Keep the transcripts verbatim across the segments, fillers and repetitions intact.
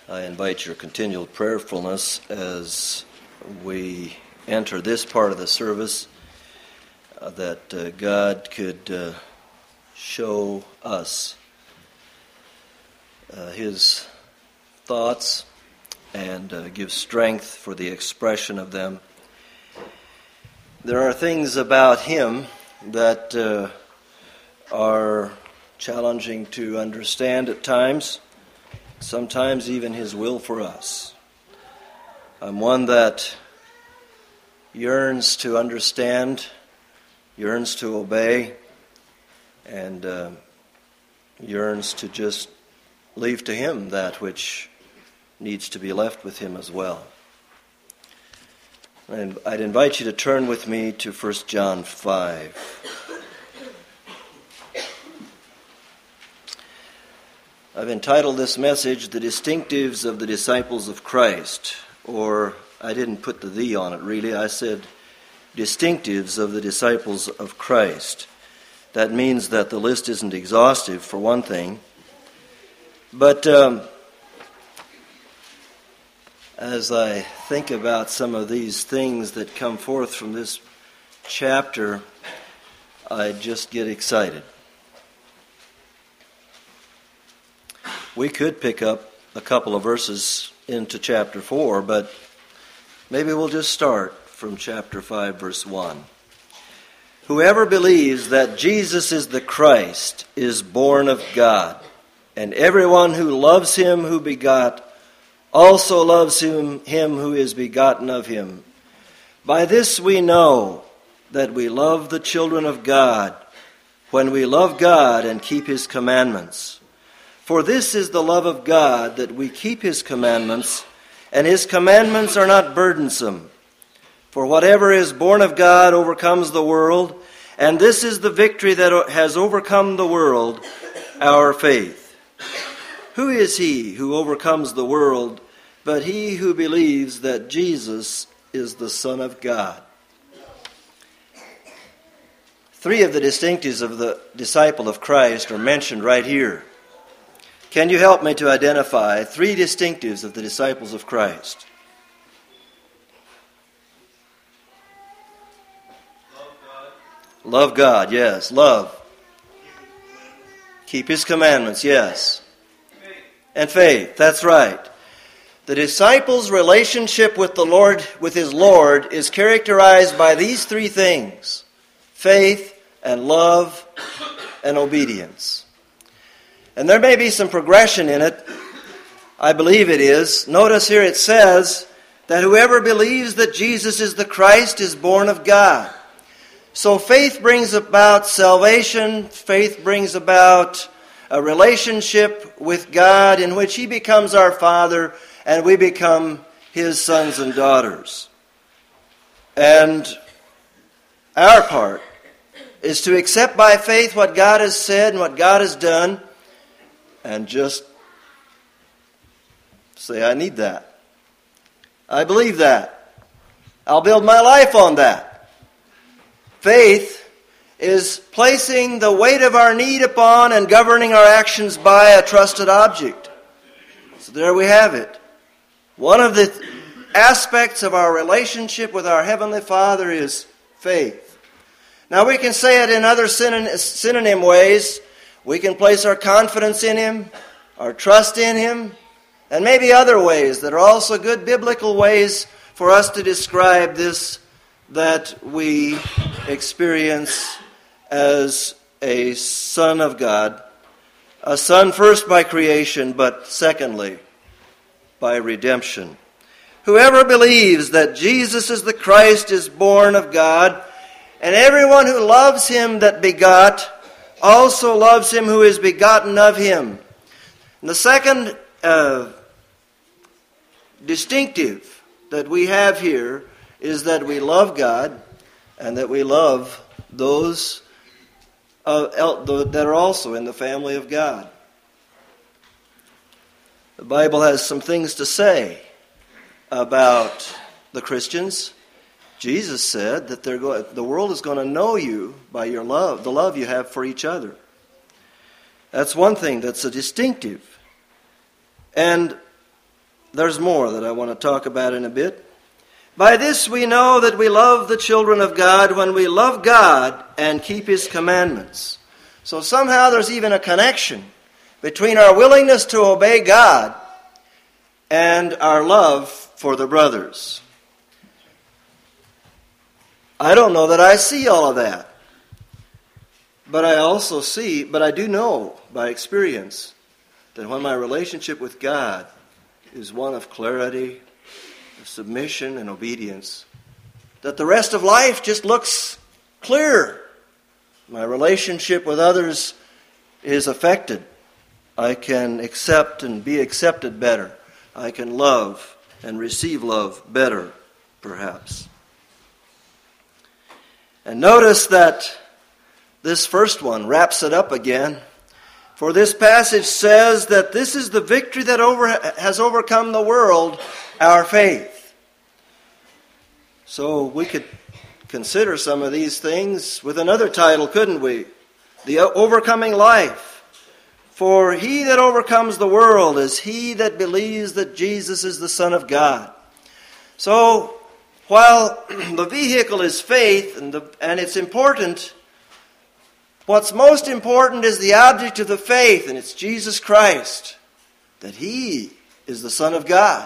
I invite your continual prayerfulness as we enter this part of the service, uh, that uh, God could uh, show us uh, His thoughts and uh, give strength for the expression of them. There are things about Him that uh, are challenging to understand at times, sometimes even His will for us. I'm one that yearns to understand, yearns to obey, and uh, yearns to just leave to Him that which needs to be left with Him as well. And I'd invite you to turn with me to First John five. I've entitled this message, The Distinctives of the Disciples of Christ, or I didn't put the "the" on it really, I said distinctives of the disciples of Christ. That means that the list isn't exhaustive, for one thing. But um, as I think about some of these things that come forth from this chapter, I just get excited. We could pick up a couple of verses into chapter four, but maybe we'll just start from chapter five, verse one. Whoever believes that Jesus is the Christ is born of God, and everyone who loves Him who begot also loves him, him who is begotten of Him. By this we know that we love the children of God, when we love God and keep His commandments. For this is the love of God, that we keep His commandments, and His commandments are not burdensome. For whatever is born of God overcomes the world, and this is the victory that has overcome the world, our faith. Who is he who overcomes the world, but he who believes that Jesus is the Son of God? Three of the distinctives of the disciple of Christ are mentioned right here. Can you help me to identify three distinctives of the disciples of Christ? Love God. Love God, yes. Love. Keep His commandments, yes. Faith. And faith, that's right. The disciple's relationship with the Lord, with his Lord, is characterized by these three things: faith and love and obedience. And there may be some progression in it. I believe it is. Notice here it says that whoever believes that Jesus is the Christ is born of God. So faith brings about salvation. Faith brings about a relationship with God in which He becomes our Father and we become His sons and daughters. And our part is to accept by faith what God has said and what God has done, and just say, I need that. I believe that. I'll build my life on that. Faith is placing the weight of our need upon and governing our actions by a trusted object. So there we have it. One of the aspects of our relationship with our Heavenly Father is faith. Now we can say it in other synonym ways. We can place our confidence in Him, our trust in Him, and maybe other ways that are also good biblical ways for us to describe this that we experience as a son of God, a son first by creation, but secondly by redemption. Whoever believes that Jesus is the Christ is born of God, and everyone who loves Him that begot also loves Him who is begotten of Him. And the second uh, distinctive that we have here is that we love God and that we love those uh, that are also in the family of God. The Bible has some things to say about the Christians. Jesus said that they're going, the world is going to know you by your love, the love you have for each other. That's one thing that's a distinctive. And there's more that I want to talk about in a bit. By this we know that we love the children of God when we love God and keep His commandments. So somehow there's even a connection between our willingness to obey God and our love for the brothers. I don't know that I see all of that. But I also see, but I do know by experience that when my relationship with God is one of clarity, of submission, and obedience, that the rest of life just looks clear. My relationship with others is affected. I can accept and be accepted better. I can love and receive love better, perhaps. And notice that this first one wraps it up again. For this passage says that this is the victory that over, has overcome the world, our faith. So we could consider some of these things with another title, couldn't we? The overcoming life. For he that overcomes the world is he that believes that Jesus is the Son of God. So while the vehicle is faith, and, the, and it's important, what's most important is the object of the faith, and it's Jesus Christ, that He is the Son of God.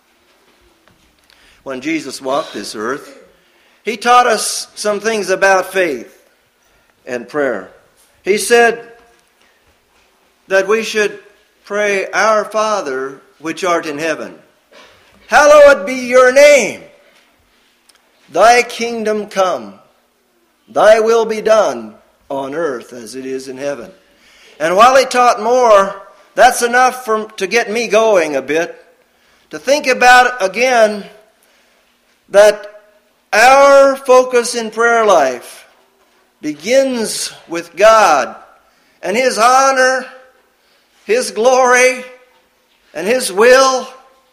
When Jesus walked this earth, He taught us some things about faith and prayer. He said that we should pray, Our Father, which art in heaven, hallowed be your name. Thy kingdom come, thy will be done on earth as it is in heaven. And while He taught more, that's enough for, to get me going a bit. To think about again that our focus in prayer life begins with God and His honor, His glory, and His will,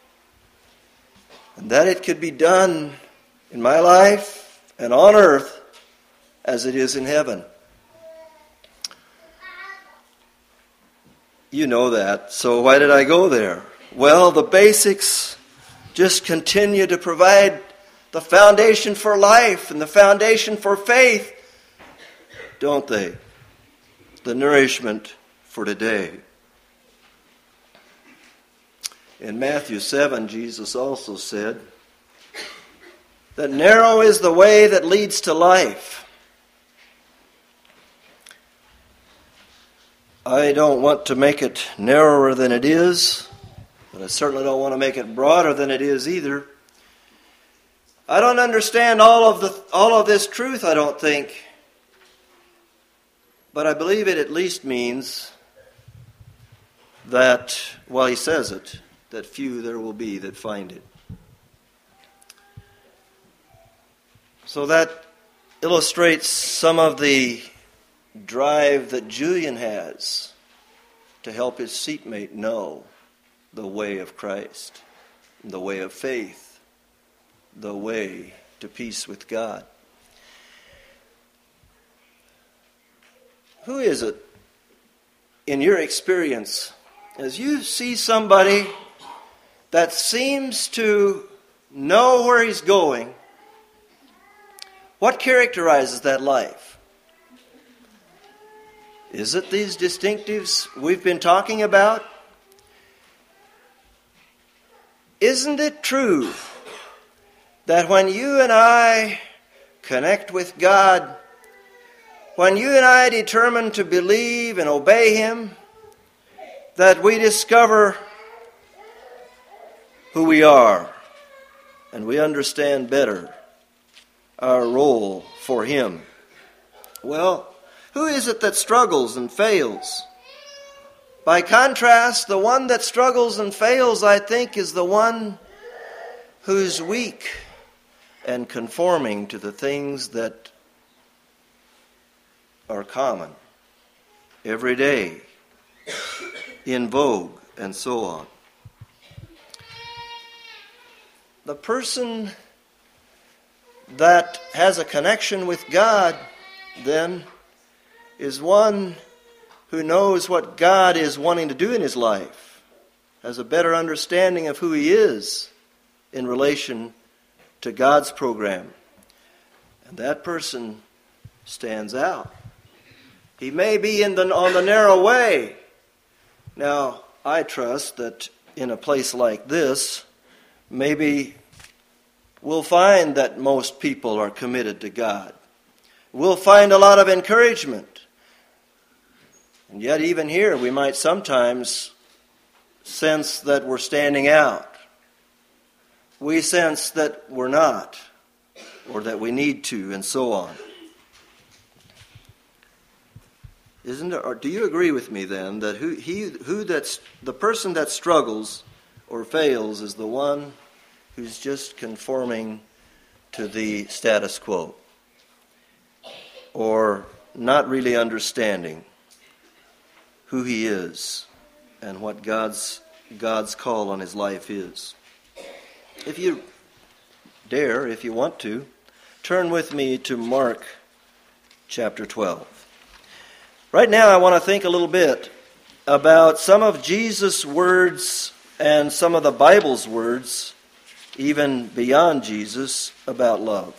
and that it could be done in my life and on earth as it is in heaven. You know that, so why did I go there? Well, the basics just continue to provide the foundation for life and the foundation for faith, don't they? The nourishment for today. In Matthew seven, Jesus also said that narrow is the way that leads to life. I don't want to make it narrower than it is, but I certainly don't want to make it broader than it is either. I don't understand all of the all of this truth, I don't think. But I believe it at least means that, well, He says it, that few there will be that find it. So that illustrates some of the drive that Julian has to help his seatmate know the way of Christ, the way of faith, the way to peace with God. Who is it, in your experience, as you see somebody that seems to know where he's going, what characterizes that life? Is it these distinctives we've been talking about? Isn't it true that when you and I connect with God, when you and I determine to believe and obey Him, that we discover who we are and we understand better our role for Him? Well, who is it that struggles and fails? By contrast, the one that struggles and fails, I think, is the one who's weak and conforming to the things that are common, every day, in vogue, and so on. The person that has a connection with God, then, is one who knows what God is wanting to do in his life. has a better understanding of who he is in relation to God's program. And that person stands out. He may be in the, on the narrow way. Now, I trust that in a place like this, maybe we'll find that most people are committed to God. We'll find a lot of encouragement. And yet even here we might sometimes sense that we're standing out. We sense that we're not, or that we need to, and so on. Isn't it, or do you agree with me then that who he who that's the person that struggles or fails is the one who's just conforming to the status quo, or not really understanding who he is and what God's God's call on his life is? If you dare, if you want to, turn with me to Mark chapter twelve. Right now I want to think a little bit about some of Jesus' words and some of the Bible's words, even beyond Jesus, about love.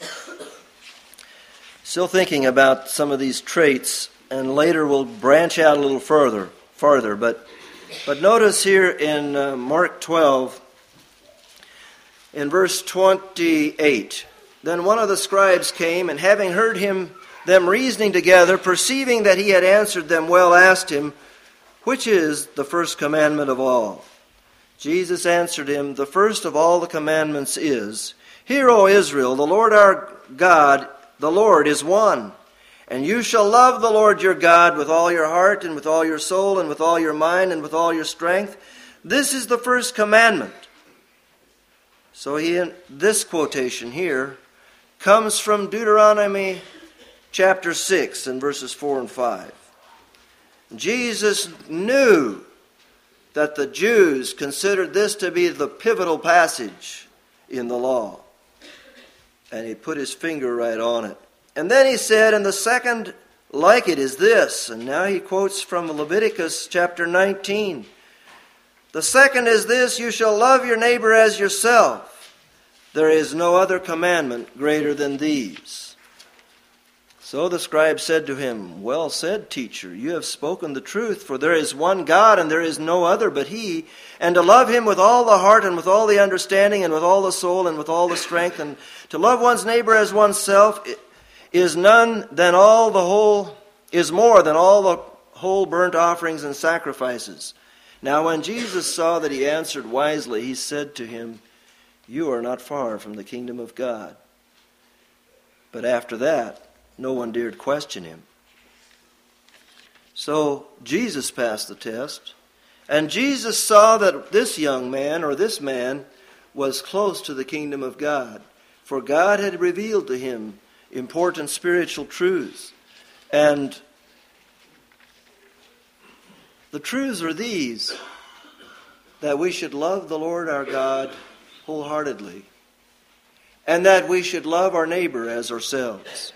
Still thinking about some of these traits, and later we'll branch out a little further, farther. But, but notice here in uh, Mark twelve, in verse twenty-eight, then one of the scribes came, and having heard him them reasoning together, perceiving that he had answered them well, asked him, which is the first commandment of all? Jesus answered him, the first of all the commandments is, Hear, O Israel, the Lord our God, the Lord is one. And you shall love the Lord your God with all your heart and with all your soul and with all your mind and with all your strength. This is the first commandment. So he, this quotation here comes from Deuteronomy chapter six and verses four and five. Jesus knew that the Jews considered this to be the pivotal passage in the law. And he put his finger right on it. And then he said, and the second like it is this. And now he quotes from Leviticus chapter nineteen. The second is this, you shall love your neighbor as yourself. There is no other commandment greater than these. So the scribe said to him, Well said, teacher, you have spoken the truth, for there is one God, and there is no other but He, and to love Him with all the heart, and with all the understanding, and with all the soul, and with all the strength, and to love one's neighbor as oneself is none than all the whole, is more than all the whole burnt offerings and sacrifices. Now when Jesus saw that he answered wisely, he said to him, You are not far from the kingdom of God. But after that, no one dared question him. So Jesus passed the test, and Jesus saw that this young man, or this man, was close to the kingdom of God. For God had revealed to him important spiritual truths. And the truths are these, that we should love the Lord our God wholeheartedly, and that we should love our neighbor as ourselves.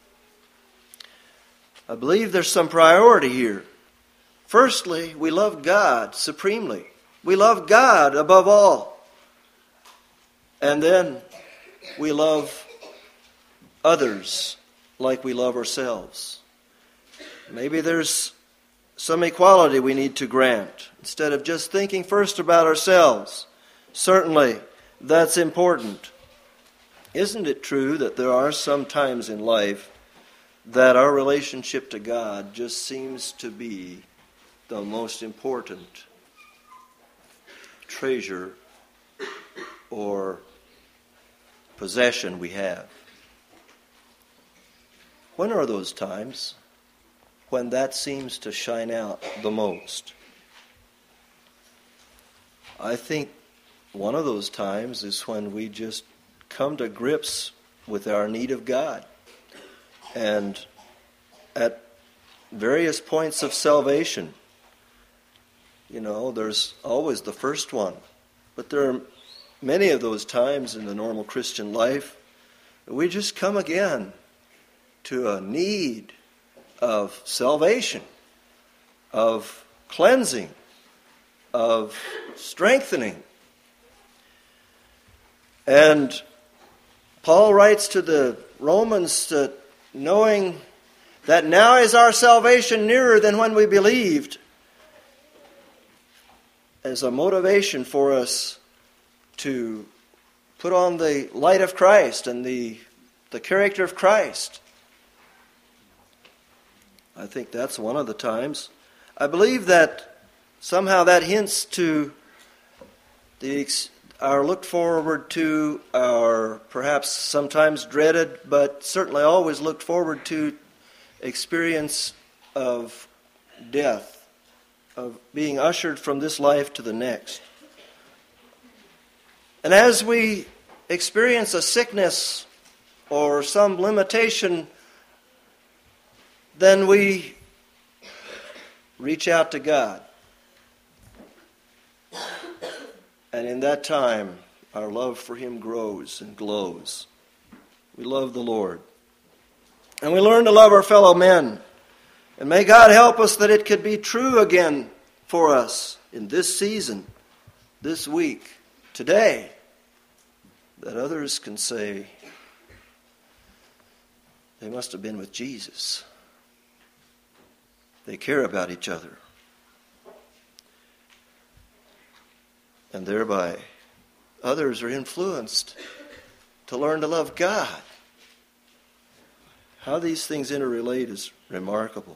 I believe there's some priority here. Firstly, we love God supremely. We love God above all. And then we love others like we love ourselves. Maybe there's some equality we need to grant instead of just thinking first about ourselves. Certainly, that's important. Isn't it true that there are some times in life that our relationship to God just seems to be the most important treasure or possession we have? When are those times when that seems to shine out the most? I think one of those times is when we just come to grips with our need of God. And at various points of salvation, you know, there's always the first one. But there are many of those times in the normal Christian life that we just come again to a need of salvation, of cleansing, of strengthening. And Paul writes to the Romans that knowing that now is our salvation nearer than when we believed, as a motivation for us to put on the light of Christ and the, the character of Christ. I think that's one of the times. I believe that somehow that hints to the our looked forward to, our perhaps sometimes dreaded, but certainly always looked forward to experience of death, of being ushered from this life to the next. And as we experience a sickness or some limitation, then we reach out to God. And in that time, our love for Him grows and glows. We love the Lord. And we learn to love our fellow men. And may God help us that it could be true again for us in this season, this week, today, that others can say they must have been with Jesus. They care about each other. And thereby, others are influenced to learn to love God. How these things interrelate is remarkable.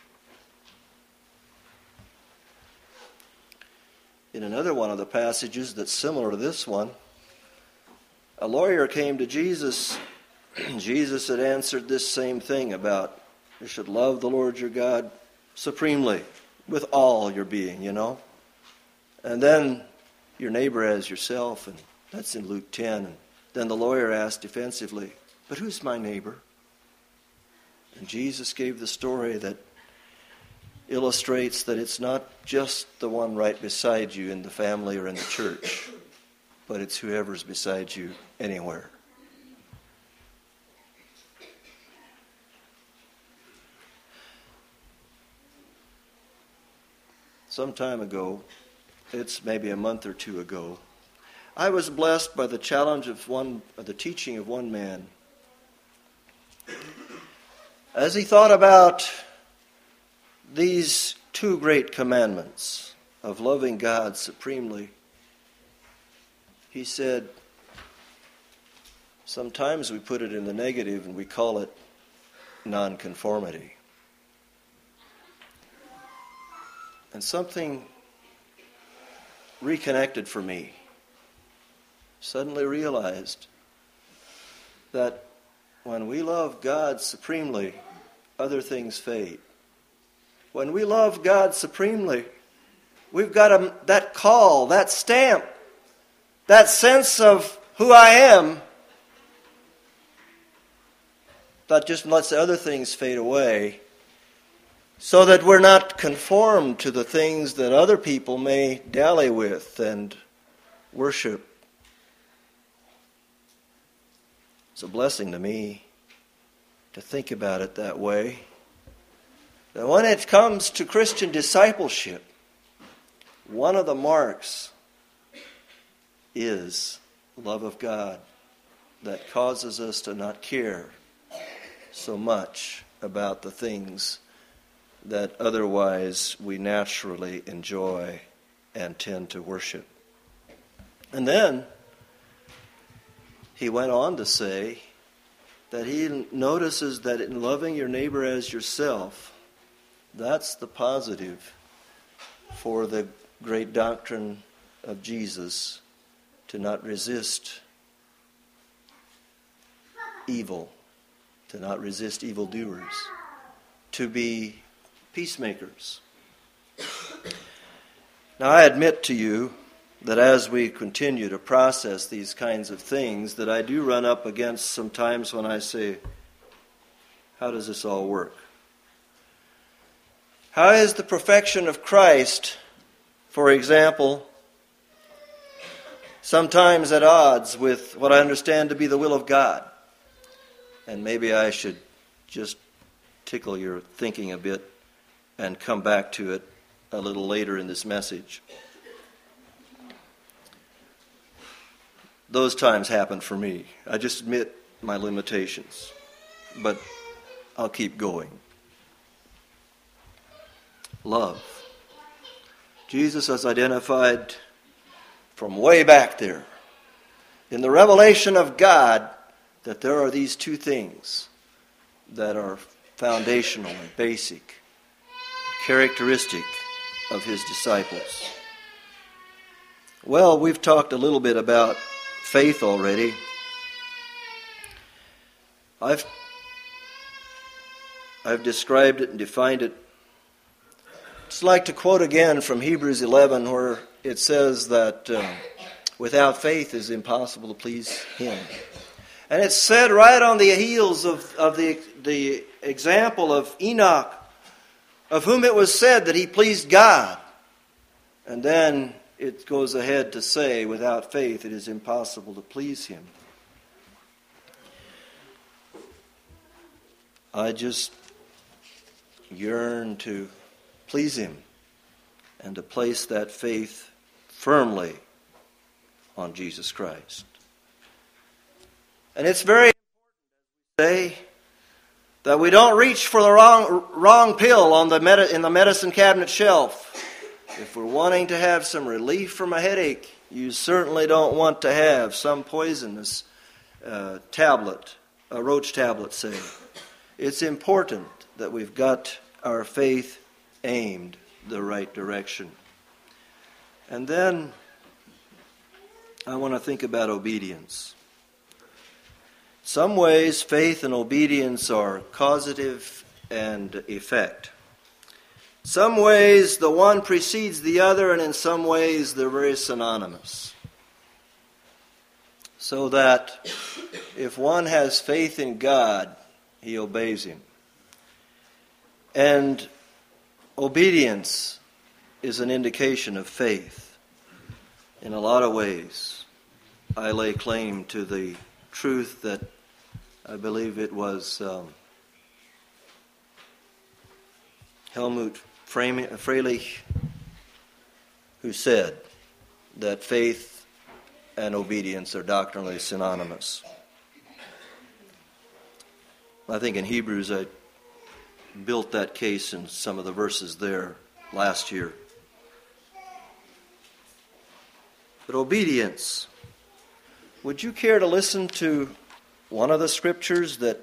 In another one of the passages that's similar to this one, a lawyer came to Jesus. Jesus had answered this same thing about you should love the Lord your God supremely with all your being, you know. And then your neighbor as yourself, and that's in Luke ten. And then the lawyer asked defensively, but who's my neighbor? And Jesus gave the story that illustrates that it's not just the one right beside you in the family or in the church, but it's whoever's beside you anywhere. Some time ago, it's maybe a month or two ago, I was blessed by the challenge of one, of the teaching of one man. As he thought about these two great commandments of loving God supremely, he said, sometimes we put it in the negative and we call it nonconformity. And something reconnected for me. Suddenly realized that when we love God supremely, other things fade. When we love God supremely, we've got a, that call, that stamp, that sense of who I am, that just lets the other things fade away, so that we're not conformed to the things that other people may dally with and worship. It's a blessing to me to think about it that way. That when it comes to Christian discipleship, one of the marks is love of God that causes us to not care so much about the things that otherwise we naturally enjoy and tend to worship. And then he went on to say that he notices that in loving your neighbor as yourself, that's the positive for the great doctrine of Jesus, to not resist evil, to not resist evildoers, to be peacemakers. Now, I admit to you that as we continue to process these kinds of things, that I do run up against some times when I say, how does this all work? How is the perfection of Christ, for example, sometimes at odds with what I understand to be the will of God? And maybe I should just tickle your thinking a bit and come back to it a little later in this message. those times happen for me. I just admit my limitations, but I'll keep going. Love. Jesus has identified from way back there in the revelation of God that there are these two things that are foundational and basic, characteristic of his disciples. Well, we've talked a little bit about faith already. I've I've described it and defined it. I'd just like to quote again from Hebrews eleven, where it says that uh, without faith it is impossible to please him. And it's said right on the heels of, of the, the example of Enoch, of whom it was said that he pleased God. And then it goes ahead to say, without faith it is impossible to please him. I just yearn to please him and to place that faith firmly on Jesus Christ. And it's very important, say, that we don't reach for the wrong wrong pill on the med- in the medicine cabinet shelf. If we're wanting to have some relief from a headache, you certainly don't want to have some poisonous uh, tablet, a roach tablet, say. It's important that we've got our faith aimed the right direction. And then I want to think about obedience. In some ways, faith and obedience are causative and effect. In some ways, the one precedes the other, and in some ways, they're very synonymous. So that if one has faith in God, he obeys him. And obedience is an indication of faith. In a lot of ways, I lay claim to the truth that I believe it was um, Helmut Freilich who said that faith and obedience are doctrinally synonymous. I think in Hebrews I built that case in some of the verses there last year. But obedience. Would you care to listen to one of the scriptures that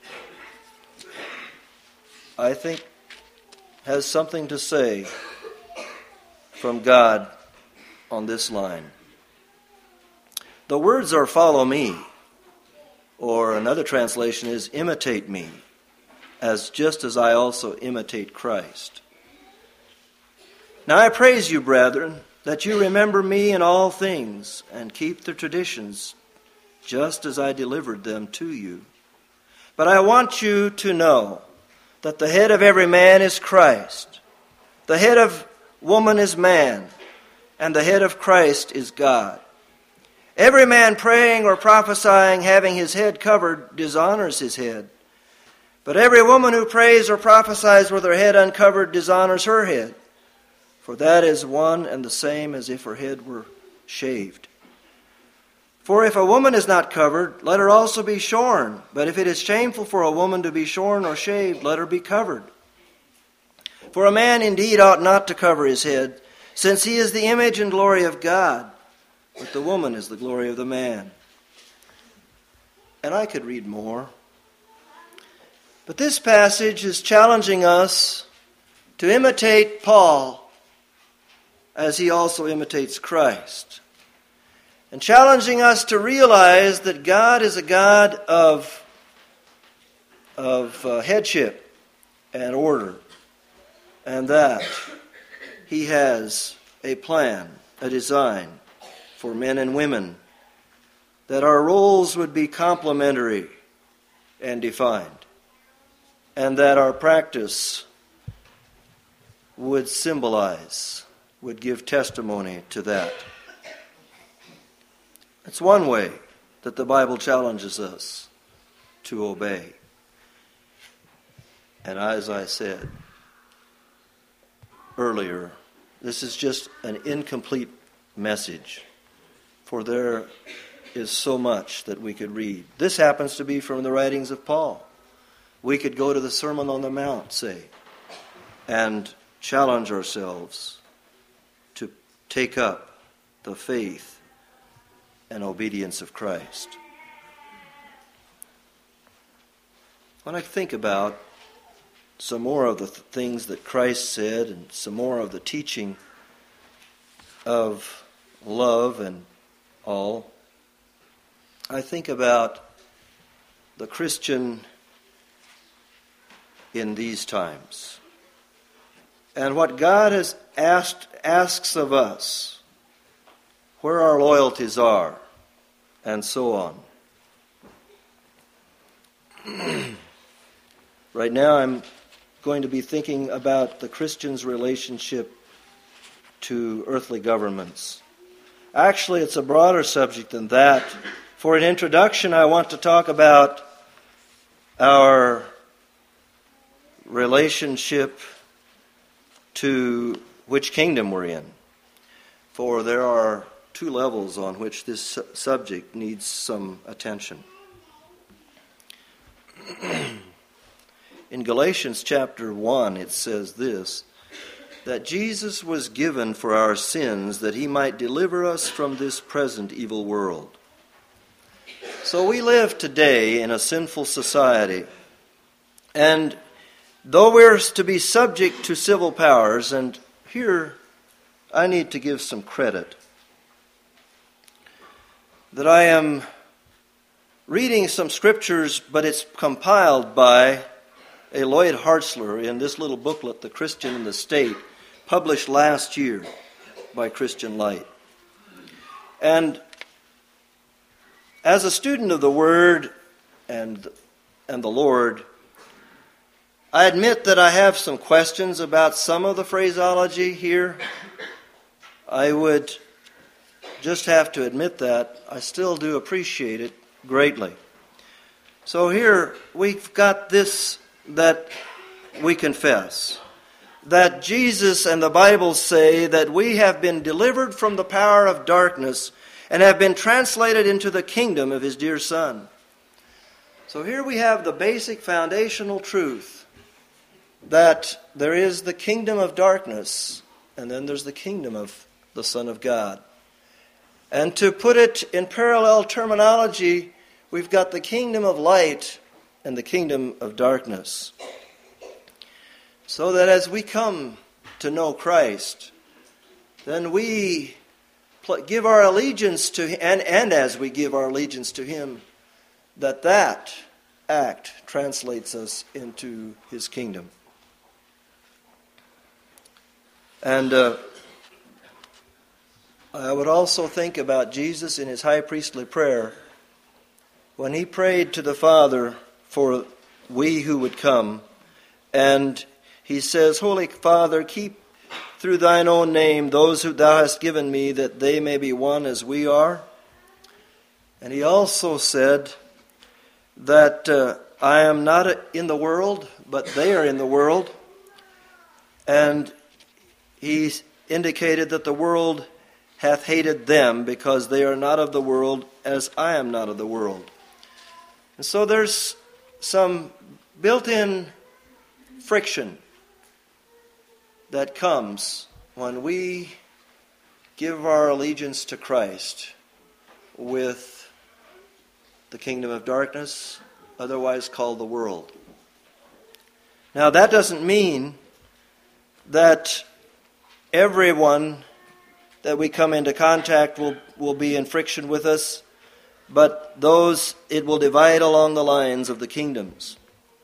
I think has something to say from God on this line? The words are "follow me," or another translation is "imitate me, as just as I also imitate Christ." Now I praise you, brethren, that you remember me in all things and keep the traditions just as I delivered them to you. But I want you to know that the head of every man is Christ, the head of woman is man, and the head of Christ is God. Every man praying or prophesying, having his head covered, dishonors his head. But every woman who prays or prophesies with her head uncovered dishonors her head. For that is one and the same as if her head were shaved. For if a woman is not covered, let her also be shorn. But if it is shameful for a woman to be shorn or shaved, let her be covered. For a man indeed ought not to cover his head, since he is the image and glory of God. But the woman is the glory of the man. And I could read more. But this passage is challenging us to imitate Paul as he also imitates Christ. And challenging us to realize that God is a God of, of uh, headship and order. And that he has a plan, a design for men and women. That our roles would be complementary and defined. And that our practice would symbolize, would give testimony to that. It's one way that the Bible challenges us to obey. And as I said earlier, this is just an incomplete message. For there is so much that we could read. This happens to be from the writings of Paul. We could go to the Sermon on the Mount, say, and challenge ourselves to take up the faith and obedience of Christ. When I think about some more of the th- things that Christ said and some more of the teaching of love and all, I think about the Christian in these times and what God has asked asks of us, where our loyalties are, and so on. Right now I'm going to be thinking about the Christian's relationship to earthly governments. Actually, it's a broader subject than that. For an introduction, I want to talk about our relationship to which kingdom we're in. For there are two levels on which this su- subject needs some attention. In Galatians chapter one, it says this, that Jesus was given for our sins that he might deliver us from this present evil world. So we live today in a sinful society, and though we're to be subject to civil powers, and here I need to give some credit, that I am reading some scriptures, but it's compiled by a Lloyd Hartzler in this little booklet, The Christian in the State, published last year by Christian Light. And as a student of the Word and, and the Lord, I admit that I have some questions about some of the phraseology here. I would just have to admit that. I still do appreciate it greatly. So here we've got this that we confess, that Jesus and the Bible say that we have been delivered from the power of darkness and have been translated into the kingdom of his dear Son. So here we have the basic foundational truth that there is the kingdom of darkness and then there's the kingdom of the Son of God. And to put it in parallel terminology, we've got the kingdom of light and the kingdom of darkness. So that as we come to know Christ, then we give our allegiance to Him, and, and as we give our allegiance to Him, that that act translates us into His kingdom. And uh, I would also think about Jesus in His high priestly prayer when He prayed to the Father for we who would come. And He says, Holy Father, keep through thine own name those who thou hast given me, that they may be one as we are. And He also said that uh, I am not in the world, but they are in the world. And He indicated that the world hath hated them because they are not of the world as I am not of the world. And so there's some built-in friction that comes when we give our allegiance to Christ with the kingdom of darkness, otherwise called the world. Now that doesn't mean that everyone that we come into contact will, will be in friction with us, but those it will divide along the lines of the kingdoms.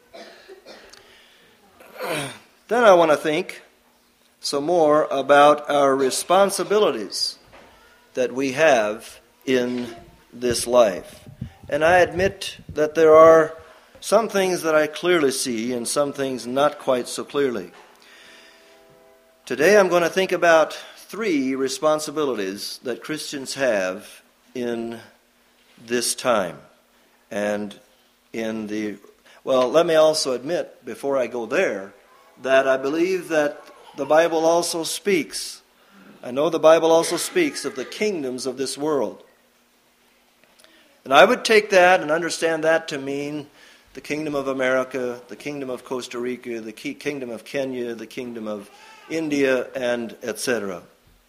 Then I want to think some more about our responsibilities that we have in this life. And I admit that there are some things that I clearly see and some things not quite so clearly. Today I'm going to think about three responsibilities that Christians have in this time. And in the, well, let me also admit before I go there that I believe that the Bible also speaks. I know the Bible also speaks of the kingdoms of this world. And I would take that and understand that to mean the Kingdom of America, the Kingdom of Costa Rica, the Kingdom of Kenya, the Kingdom of India, and et cetera.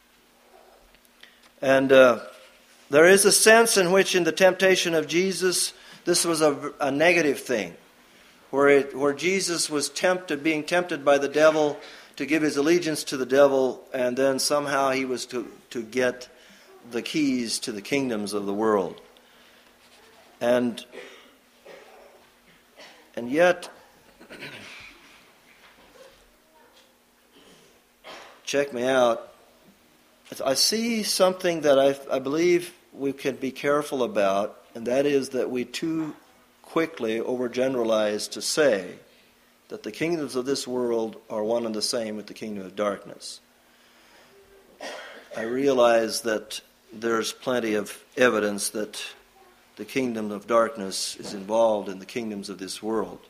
And uh, there is a sense in which in the temptation of Jesus, this was a, a negative thing, where it, where Jesus was tempted, being tempted by the devil to give his allegiance to the devil, and then somehow he was to, to get the keys to the kingdoms of the world. And and yet, check me out, I see something that I, I believe we can be careful about, and that is that we too quickly overgeneralize to say that the kingdoms of this world are one and the same with the kingdom of darkness. I realize that there's plenty of evidence that the kingdom of darkness is involved in the kingdoms of this world.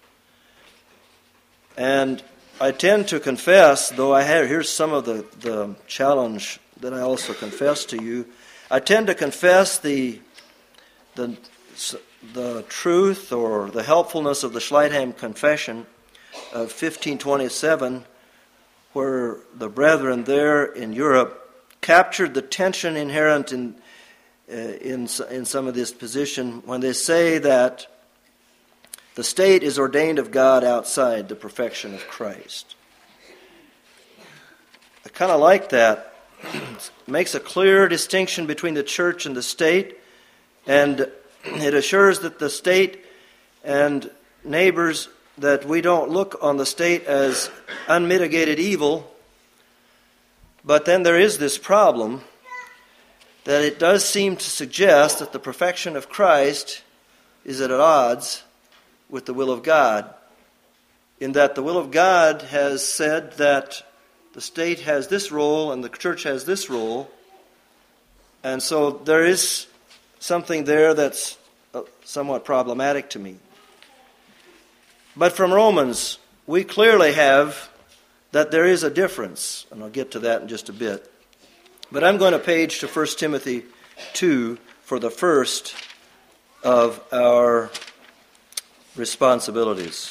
And I tend to confess, though I have, here's some of the, the challenge that I also confess to you, I tend to confess the, the, the truth or the helpfulness of the Schleitheim Confession of fifteen twenty-seven, where the brethren there in Europe captured the tension inherent in uh, in in some of this position when they say that the state is ordained of God outside the perfection of Christ. I kind of like that. It makes a clear distinction between the church and the state, and it assures that the state and neighbors, that we don't look on the state as unmitigated evil. But then there is this problem that it does seem to suggest that the perfection of Christ is at odds with the will of God, in that the will of God has said that the state has this role and the church has this role, and so there is something there that's somewhat problematic to me. But from Romans, we clearly have that there is a difference, and I'll get to that in just a bit. But I'm going to page to First Timothy two for the first of our responsibilities.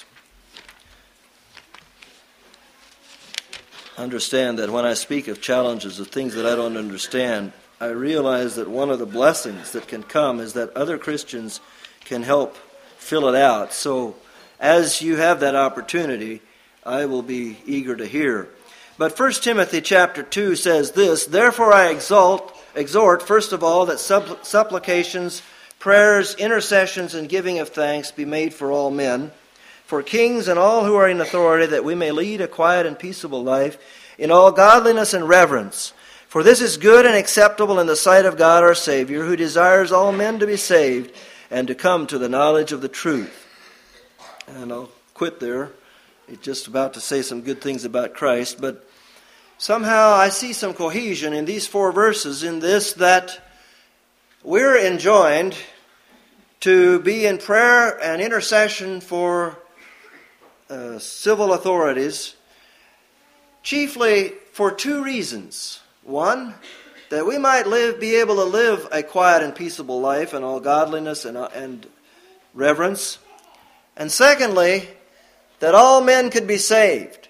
Understand that when I speak of challenges, of things that I don't understand, I realize that one of the blessings that can come is that other Christians can help fill it out. So as you have that opportunity, I will be eager to hear. But First Timothy chapter two says this, "Therefore I exalt, exhort, first of all, that suppl- supplications, prayers, intercessions, and giving of thanks be made for all men, for kings and all who are in authority, that we may lead a quiet and peaceable life in all godliness and reverence. For this is good and acceptable in the sight of God our Savior, who desires all men to be saved and to come to the knowledge of the truth." And I'll quit there. It's just about to say some good things about Christ, but somehow I see some cohesion in these four verses, in this that we're enjoined to be in prayer and intercession for uh, civil authorities, chiefly for two reasons. One, that we might live, be able to live a quiet and peaceable life in all godliness and, uh, and reverence. And secondly, that all men could be saved.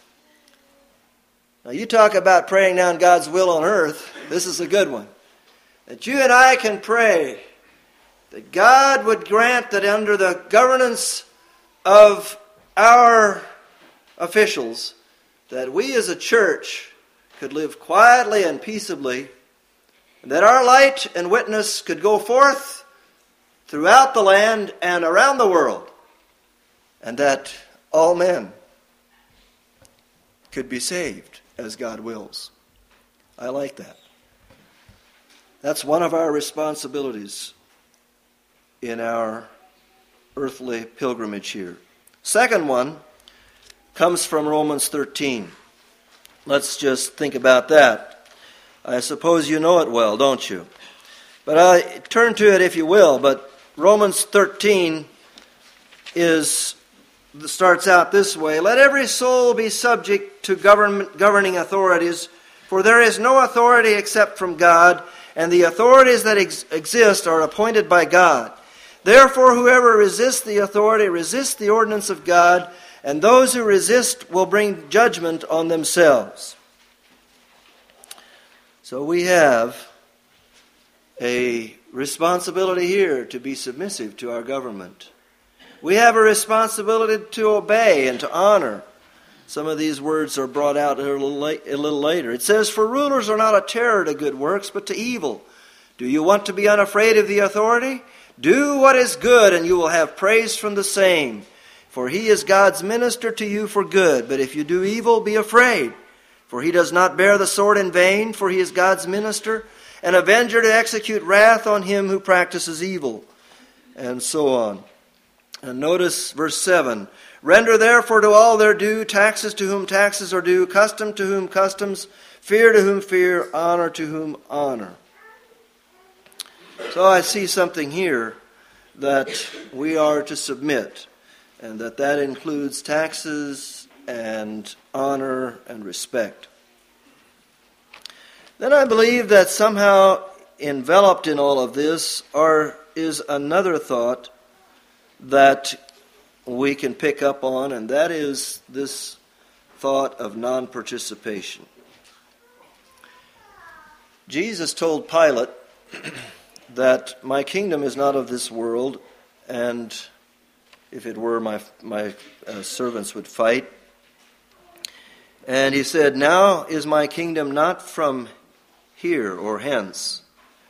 Now you talk about praying down God's will on earth. This is a good one. That you and I can pray that God would grant that under the governance of our officials, that we as a church could live quietly and peaceably, and that our light and witness could go forth throughout the land and around the world, and that all men could be saved as God wills. I like that. That's one of our responsibilities in our earthly pilgrimage here. Second one comes from Romans thirteen. Let's just think about that. I suppose you know it well, don't you? But I turn to it if you will. But Romans thirteen is starts out this way: "Let every soul be subject to govern, governing authorities, for there is no authority except from God, and the authorities that ex- exist are appointed by God. Therefore, whoever resists the authority resists the ordinance of God, and those who resist will bring judgment on themselves. So we have a responsibility here to be submissive to our government. We have a responsibility to obey and to honor. Some of these words are brought out a little, late, a little later. It says, "For rulers are not a terror to good works, but to evil. Do you want to be unafraid of the authority? Do what is good, and you will have praise from the same. For he is God's minister to you for good. But if you do evil, be afraid. For he does not bear the sword in vain, for he is God's minister, an avenger to execute wrath on him who practices evil." And so on. And notice verse seven. "Render therefore to all their due, taxes to whom taxes are due, custom to whom customs, fear to whom fear, honor to whom honor." So I see something here that we are to submit, and that that includes taxes and honor and respect. Then I believe that somehow enveloped in all of this are, is another thought that we can pick up on, and that is this thought of non-participation. Jesus told Pilate that my kingdom is not of this world, and if it were, my my uh, servants would fight. And he said, "Now is my kingdom not from here or hence."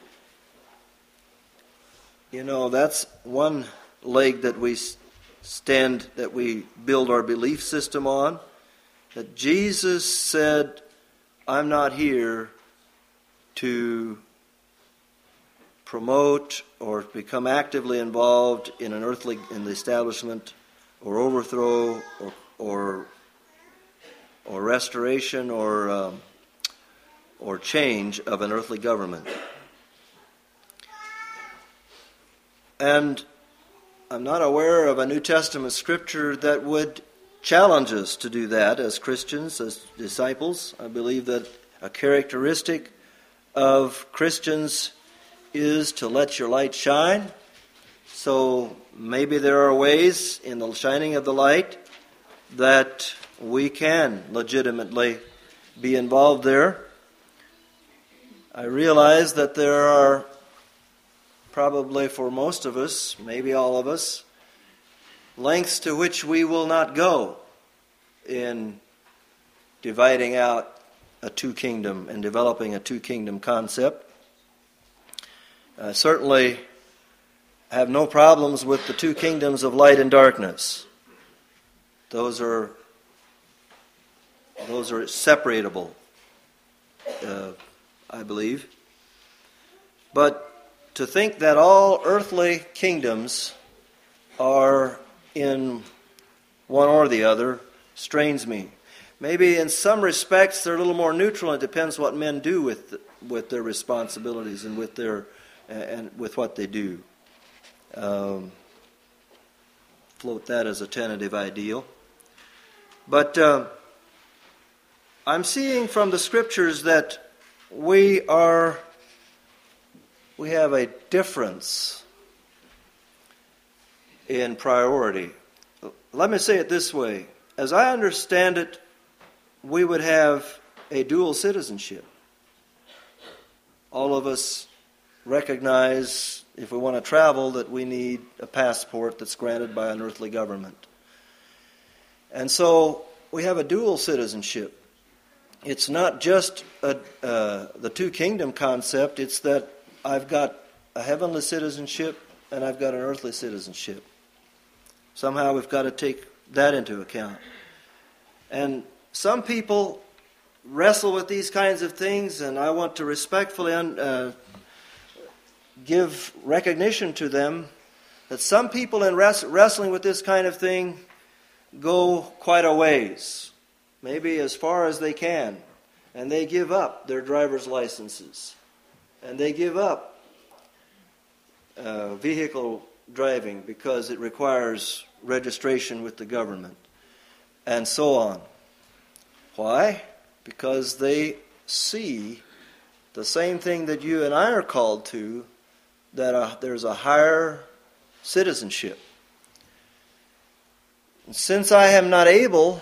You know, that's one leg that we stand, that we build our belief system on. That Jesus said, "I'm not here to promote or become actively involved in an earthly, in the establishment or overthrow or or, or restoration or um, or change of an earthly government." And I'm not aware of a New Testament scripture that would challenge us to do that as Christians, as disciples. I believe that a characteristic of Christians is to let your light shine. So maybe there are ways in the shining of the light that we can legitimately be involved there. I realize that there are probably for most of us, maybe all of us, lengths to which we will not go in dividing out a two-kingdom and developing a two-kingdom concept. I certainly have no problems with the two kingdoms of light and darkness. Those are those are separatable, uh, I believe. But to think that all earthly kingdoms are in one or the other strains me. Maybe in some respects they're a little more neutral. It depends what men do with with their responsibilities and with their and with what they do. Um, float that as a tentative ideal. But uh, I'm seeing from the scriptures that we are we have a difference in priority. Let me say it this way. As I understand it, we would have a dual citizenship. All of us recognize, if we want to travel, that we need a passport that's granted by an earthly government. And so we have a dual citizenship. It's not just a, uh, the two-kingdom concept, it's that I've got a heavenly citizenship and I've got an earthly citizenship. Somehow we've got to take that into account. And some people wrestle with these kinds of things, and I want to respectfully un, uh, give recognition to them that some people in res- wrestling with this kind of thing go quite a ways, maybe as far as they can, and they give up their driver's licenses, and they give up uh, vehicle driving because it requires registration with the government, and so on. Why? Because they see the same thing that you and I are called to, that uh, there's a higher citizenship. And since I am not able,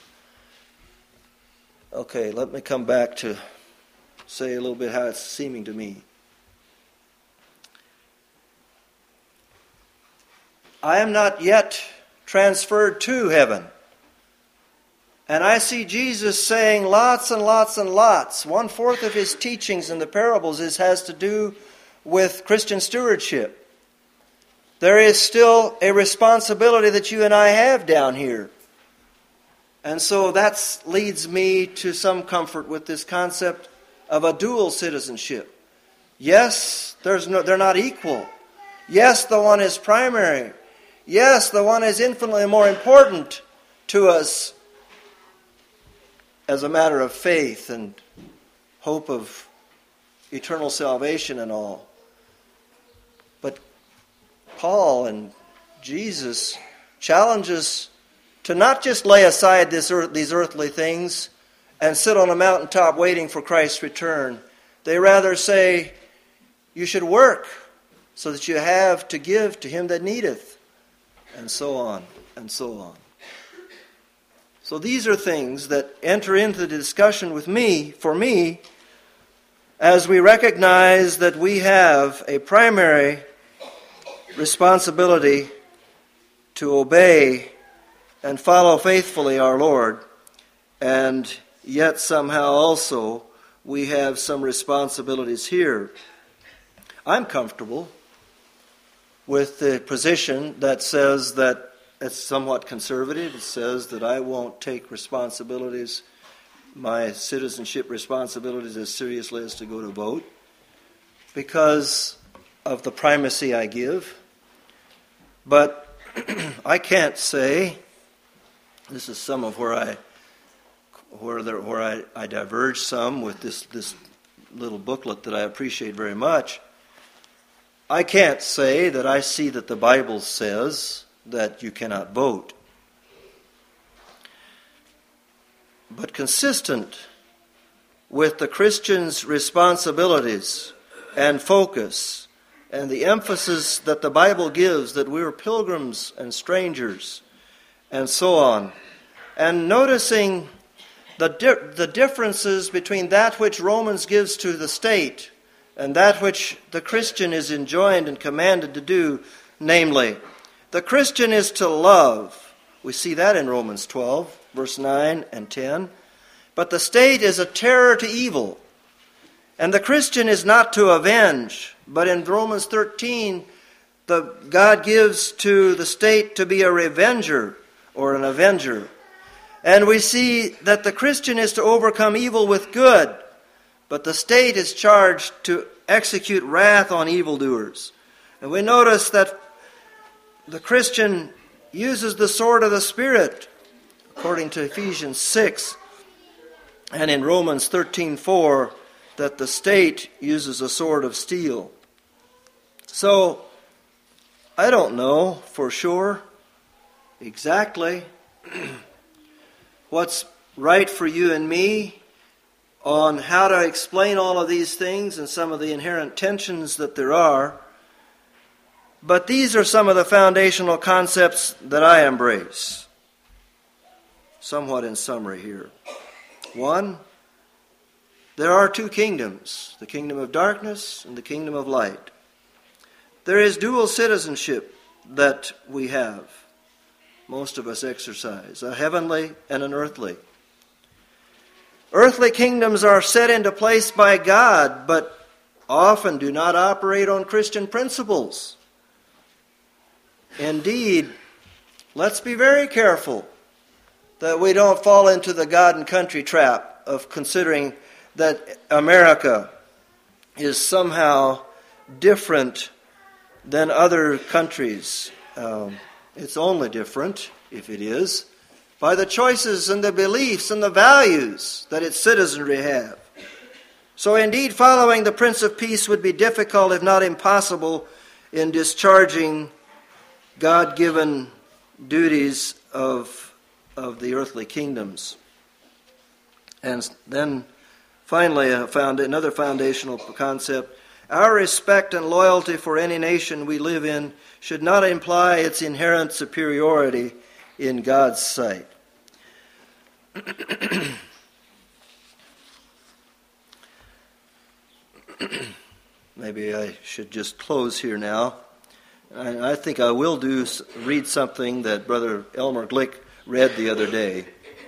okay, let me come back to say a little bit how it's seeming to me. I am not yet transferred to heaven. And I see Jesus saying lots and lots and lots. One-fourth of his teachings in the parables is, has to do with Christian stewardship. There is still a responsibility that you and I have down here. And so that leads me to some comfort with this concept of a dual citizenship. Yes, there's no, they're not equal. Yes, the one is primary. Yes, the one is infinitely more important to us as a matter of faith and hope of eternal salvation and all. But Paul and Jesus challenges to not just lay aside this earth, these earthly things and sit on a mountaintop waiting for Christ's return. They rather say, you should work so that you have to give to him that needeth, and so on, and so on. So these are things that enter into the discussion with me, for me, as we recognize that we have a primary responsibility to obey and follow faithfully our Lord, and yet somehow also we have some responsibilities here. I'm comfortable with the position that says that it's somewhat conservative. It says that I won't take responsibilities, my citizenship responsibilities, as seriously as to go to vote because of the primacy I give. But I can't say, this is some of where I where there, where I, I diverge some with this, this little booklet that I appreciate very much. I can't say that I see that the Bible says that you cannot vote. But consistent with the Christian's responsibilities and focus and the emphasis that the Bible gives that we're pilgrims and strangers and so on, and noticing the di- the differences between that which Romans gives to the state and that which the Christian is enjoined and commanded to do, namely, the Christian is to love. We see that in Romans twelve, verse nine and ten. But the state is a terror to evil. And the Christian is not to avenge. But in Romans thirteen, the God gives to the state to be a revenger or an avenger. And we see that the Christian is to overcome evil with good. But the state is charged to execute wrath on evildoers. And we notice that the Christian uses the sword of the Spirit, according to Ephesians six, and in Romans thirteen four, that the state uses a sword of steel. So, I don't know for sure exactly what's right for you and me on how to explain all of these things and some of the inherent tensions that there are. But these are some of the foundational concepts that I embrace. Somewhat in summary here. One, there are two kingdoms, the kingdom of darkness and the kingdom of light. There is dual citizenship that we have. Most of us exercise, a heavenly and an earthly. Earthly kingdoms are set into place by God, but often do not operate on Christian principles. Indeed, let's be very careful that we don't fall into the God and country trap of considering that America is somehow different than other countries. Um, it's only different, if it is, by the choices and the beliefs and the values that its citizenry have. So indeed, following the Prince of Peace would be difficult, if not impossible, in discharging God-given duties of, of the earthly kingdoms. And then Finally, a found, another foundational concept. Our respect and loyalty for any nation we live in should not imply its inherent superiority in God's sight. Maybe I should just close here now. I, I think I will do read something that Brother Elmer Glick read the other day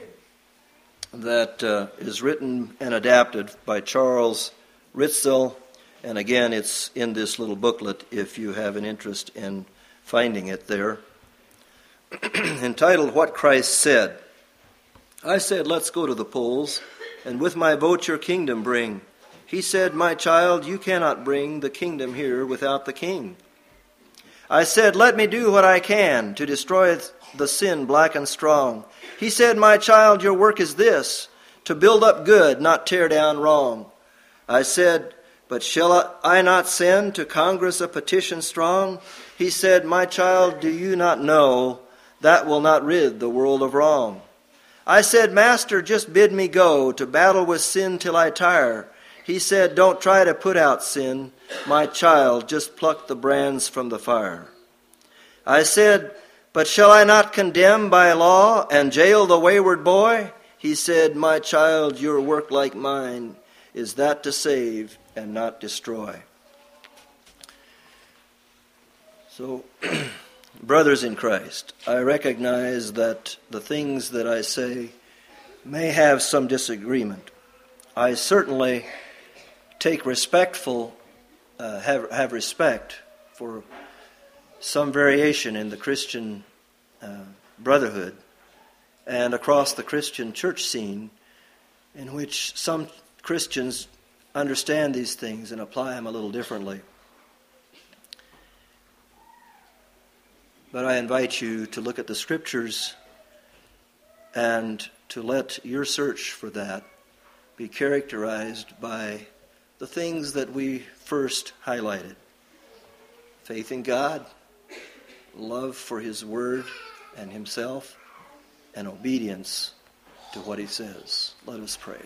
that uh, is written and adapted by Charles Ritzel. And again, it's in this little booklet if you have an interest in finding it there. Entitled, What Christ Said. I said, let's go to the polls, and with my vote your kingdom bring. He said, my child, you cannot bring the kingdom here without the king. I said, let me do what I can to destroy the sin black and strong. He said, my child, your work is this, to build up good, not tear down wrong. I said, but shall I not send to Congress a petition strong? He said, my child, do you not know that will not rid the world of wrong? I said, Master, just bid me go to battle with sin till I tire. He said, don't try to put out sin. My child, just pluck the brands from the fire. I said, but shall I not condemn by law and jail the wayward boy? He said, my child, your work like mine is that to save and not destroy. So, brothers in Christ, I recognize that the things that I say may have some disagreement. I certainly take respectful, uh, have, have respect for some variation in the Christian uh, brotherhood and across the Christian church scene in which some Christians understand these things and apply them a little differently. But I invite you to look at the Scriptures and to let your search for that be characterized by the things that we first highlighted. Faith in God, love for His Word and Himself, and obedience to what He says. Let us pray.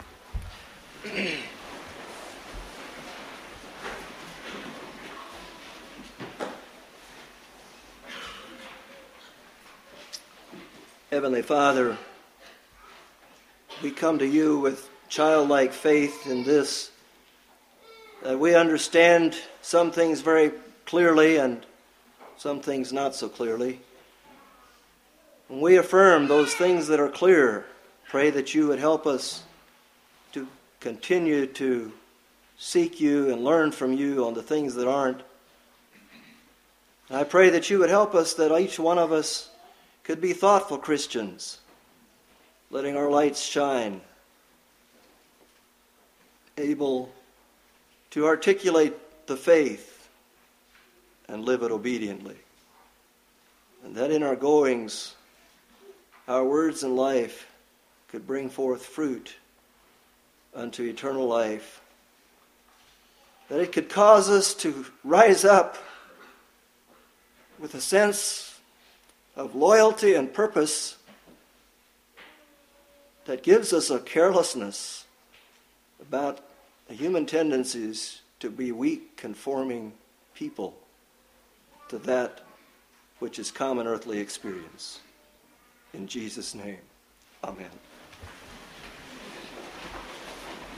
Heavenly Father, we come to you with childlike faith in this, that we understand some things very clearly and some things not so clearly. And we affirm those things that are clear. Pray that you would help us to continue to seek you and learn from you on the things that aren't. And I pray that you would help us, that each one of us could be thoughtful Christians, letting our lights shine, able to articulate the faith and live it obediently. And that in our goings, our words and life could bring forth fruit unto eternal life. That it could cause us to rise up with a sense of loyalty and purpose that gives us a carelessness about the human tendencies to be weak, conforming people to that which is common earthly experience. In Jesus' name, amen.